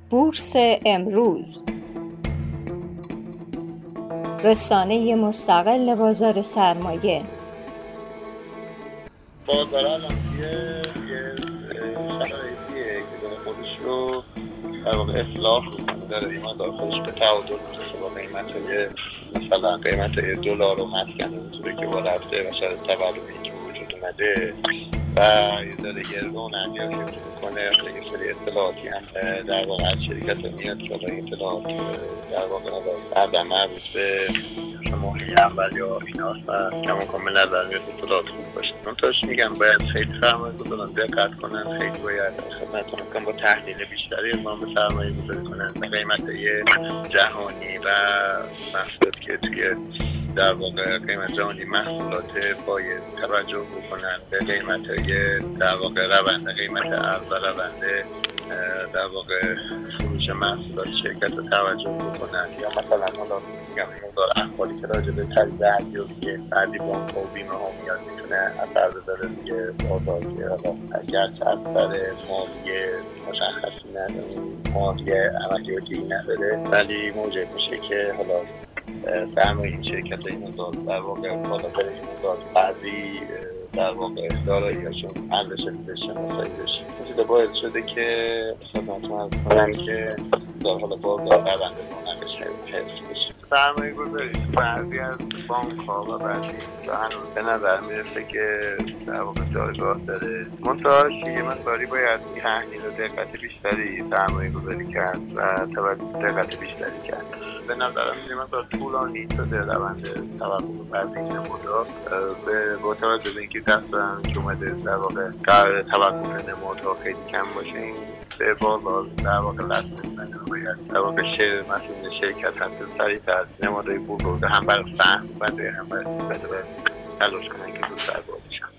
بورس امروز، رسانه مستقل بازار سرمایه. بازار الان یه شرایطیه که داره خودش رو در واقع اصلاح میکنه، داره ایمان داره خودش به تعادل میرسه با قیمت دلار و مسکن اونطوره که با رفته و شاید تورمی که وجود اومده و یه داره یه رونقی ها شروع میکنه. یه سری اطلاعاتی هم در واقع از شرکت میاد که این اطلاعات در واقع بعد مربوط به ماهی اول یا ایناست و کمان به نظر میاد اطلاعات خوب باشه. منتاش میگم باید خیلی سرمایه گذاران دقت کنن، خیلی باید خدمتتون میکنم با تحلیل بیشتری اقدام به سرمایه گذاری کنن و قیمت جهانی و محصولات که توی در واقع قیمت جهانی محصولات باید توجه بکنن به قیمت‌های در واقع روند قیمت ارز و روند در واقع فروش محصولات شرکت رو توجه بکنن. یا مثلا حالا میگم این مقدار اخباری که راجع به خرید ارزیابی بعضی بانک ها و بیمه ها میاد میتونه اثر بذاره روی بازار که حالا اگر اثر مالی مشخصی نداره، مالی عملیاتی نداره، ولی موجب میشه که حالا سرمایه این شرکت این مقدار در واقع بالاتر این مقدار بعضی در واقع دارایی‌هاشون ارزش شناسایی بشه. این باعث شده که خدمتتون عرض کنم که حالا بازار روند رونقش حفظ بشه. سرمایه گذاری تو بعضی از بانک‌ها و بعضی جا هنوز به نظر میرسه که در واقع جایگاه داره. منتها یه مقداری باید تحلیل و دقت بیشتری سرمایه گذاری کرد و دقت بیشتری کرد. به نظرم یه مقدار طولانی شده روند توقف بعضی نمودها با توجه به اینکه دستان که اومده در واقع قرار توقف نمودها خیلی کم باشه، این به بازار در واقع لازم می‌کنه باید در واقع مسئول شرکت هم سریع‌تر نمودهای بزرگ هم برای فهم بده هم برای تلاش کنن که زودتر بازشن.